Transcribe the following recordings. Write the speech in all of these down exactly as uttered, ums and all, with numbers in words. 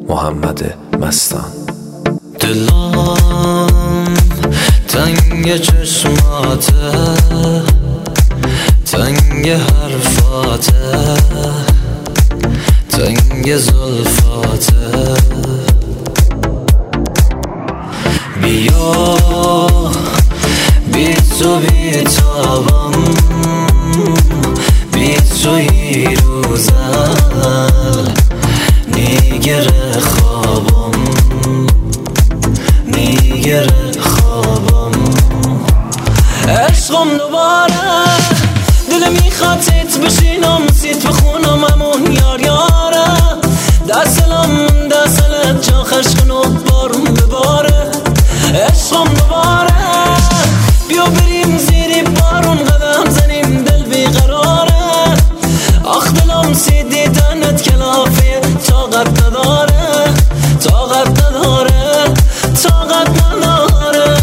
محمد مستان. دلم تنگ چشماته، تنگ حرفاته، تنگ زلفاته. بیا بی تو بی تابم، بی توی روزل میگره خوابم، میگره خوابم. عشقم دوباره دل میخواد تیت بشینم، سیت بخونم همون یار یاره. دستلم دستلت جا خشکن و بارم بباره. عشقم دوباره بیا بریم زیری بارون، قدم زنیم دل بیقراره. آخ دلم سی دیدنت کلافه، طاقت نداره، طاقت نداره، طاقت نداره.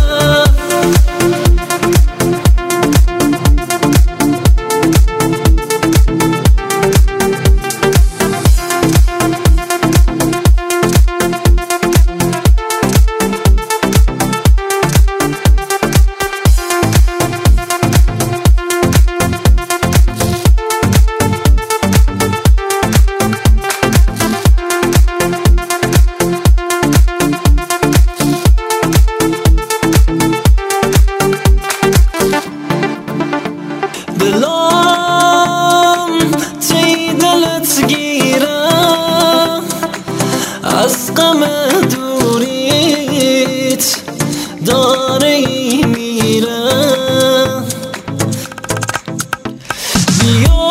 دلم تی دلت گیره، از غم دوریت داره میره. بیا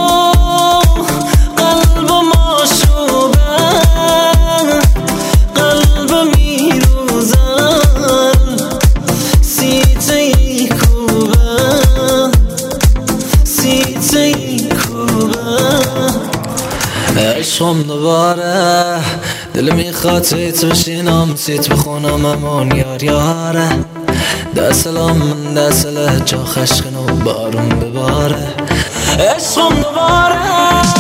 قلبم آشوبه، قلبم میروزن سیتی کوبه، سیتی کوبه. عشقم دوباره دل میخواد سیت بشینم، سیت بخونم همون یار یاره. دستلم دستله جا خشکن و بارون بباره. عشقم دوباره